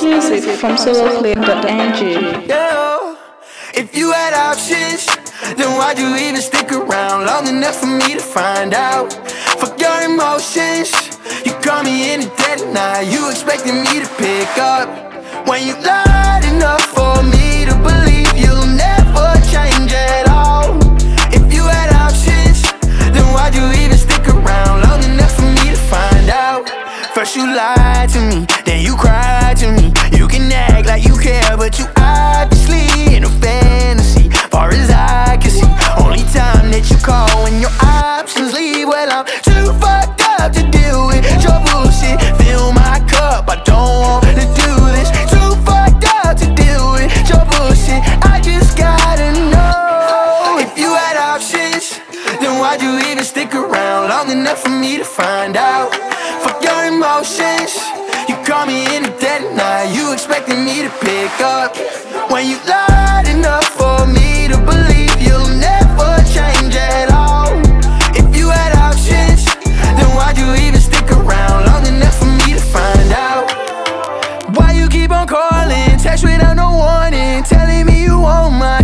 music from soloplay.ng. Yeah. If you had options, then why'd you even stick around long enough for me to find out? Fuck your emotions, you call me in the dead of night. You expected me to pick up when you lied enough for me to believe you'll never change at all. If you had options, then why'd you even stick around long enough for me to find out? First you lied to me, then you cried to me. You can act like you care, but you obviously in a fantasy. Far as I can see, only time that you call when your options leave. Well, I'm too fucked up to deal with your bullshit. Fill my cup, I don't want to do this. Too fucked up to deal with your bullshit. I just gotta know. If you had options, then why'd you even stick around long enough for me to find out? Fuck your emotions, you call me in the dead of night. You expected me to pick up when you lied enough for me to believe you'll never change at all. If you had options, then why'd you even stick around long enough for me to find out? Why you keep on calling, text without no warning, telling me you want my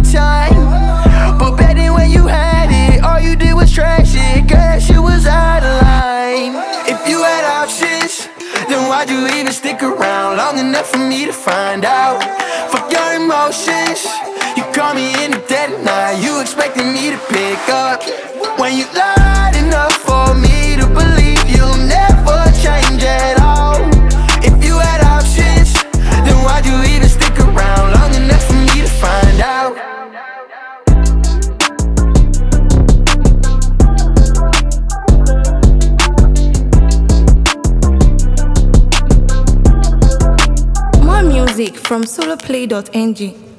time? But back then when you had it, all you did was trash it. Girl, that shit was out of line. If you had options, then why'd you even stick around long enough for me to find out? Fuck your emotions, you call me in the dead of night. You expected me to pick up when you lied enough for me to believe you'll never change at all. If you had options, then why'd you even stick around long enough for me to find out? More music from soloplay.ng.